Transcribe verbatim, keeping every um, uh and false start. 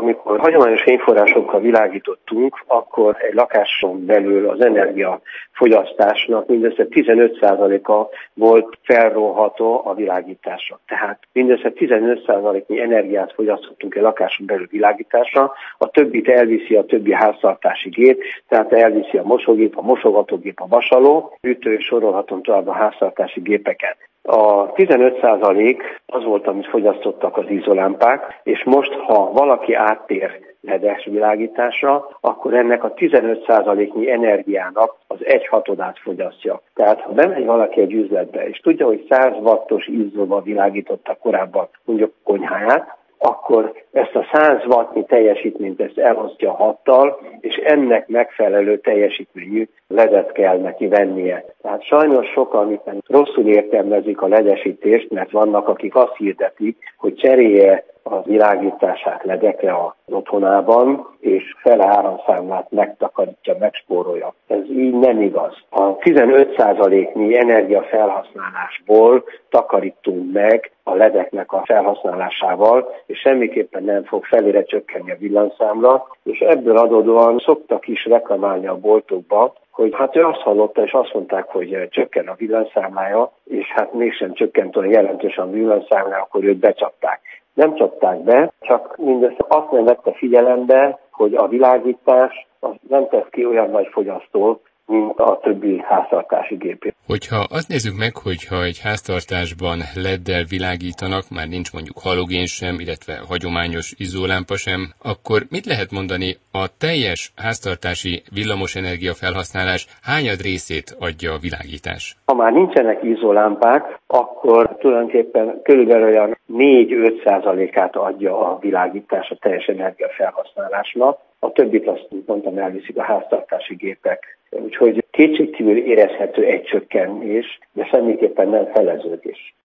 amikor hagyományos fényforrásokkal világítottunk, akkor egy lakáson belül az energiafogyasztásnak mindössze tizenöt százaléka volt felróható a világításra. Tehát mindössze tizenöt százaléknyi energiát fogyasztottunk egy lakáson belül világításra, a többit elviszi a többi háztartási gép, tehát elviszi a mosógép, a mosogatógép, a vasaló, ütő és sorolhatom tovább a háztartási gépeket. A tizenöt százalék az volt, amit fogyasztottak az izolámpák, és most, ha valaki áttér ledes világításra, akkor ennek a tizenöt százaléknyi energiának az egy hatodát fogyasztja. Tehát ha bemegy valaki egy üzletbe, és tudja, hogy száz wattos izzóval világította korábban mondjuk konyháját, akkor ezt a száz wattnyi teljesítményt ezt elosztja hattal, és ennek megfelelő teljesítményű ledet kell neki vennie. Tehát sajnos sokan rosszul értelmezik a ledesítést, mert vannak, akik azt hirdetik, hogy cserélje a világítását ledekre az otthonában, és fele áramszámlát megtakarítja, megspórolja. Ez így nem igaz. A tizenöt százaléknyi energiafelhasználásból takarítunk meg a ledeknek a felhasználásával, és semmiképpen nem fog felére csökkenni a villanyszámla, és ebből adódóan szoktak is reklamálni a boltokba, hogy hát ő azt hallotta, és azt mondták, hogy csökken a villanyszámlája, és hát mégsem csökkent olyan jelentősen a villanyszámlája, akkor őt becsapták. Nem csapták be, csak mindössze azt nem vette figyelembe, hogy a világítás az nem tesz ki olyan nagy fogyasztót, mint a többi háztartási gépét. Hogyha azt nézzük meg, hogyha egy háztartásban leddel világítanak, már nincs mondjuk halogén sem, illetve hagyományos izzólámpa sem, akkor mit lehet mondani, a teljes háztartási villamosenergia felhasználás hányad részét adja a világítás? Ha már nincsenek izzólámpák, akkor tulajdonképpen körülbelül olyan négy-öt százalékát adja a világítás a teljes energiafelhasználásnak. A többit azt mondtam, elviszik a háztartási gépek. Úgyhogy kétségkívül érezhető egy csökkenés, de semmiképpen nem feleződés.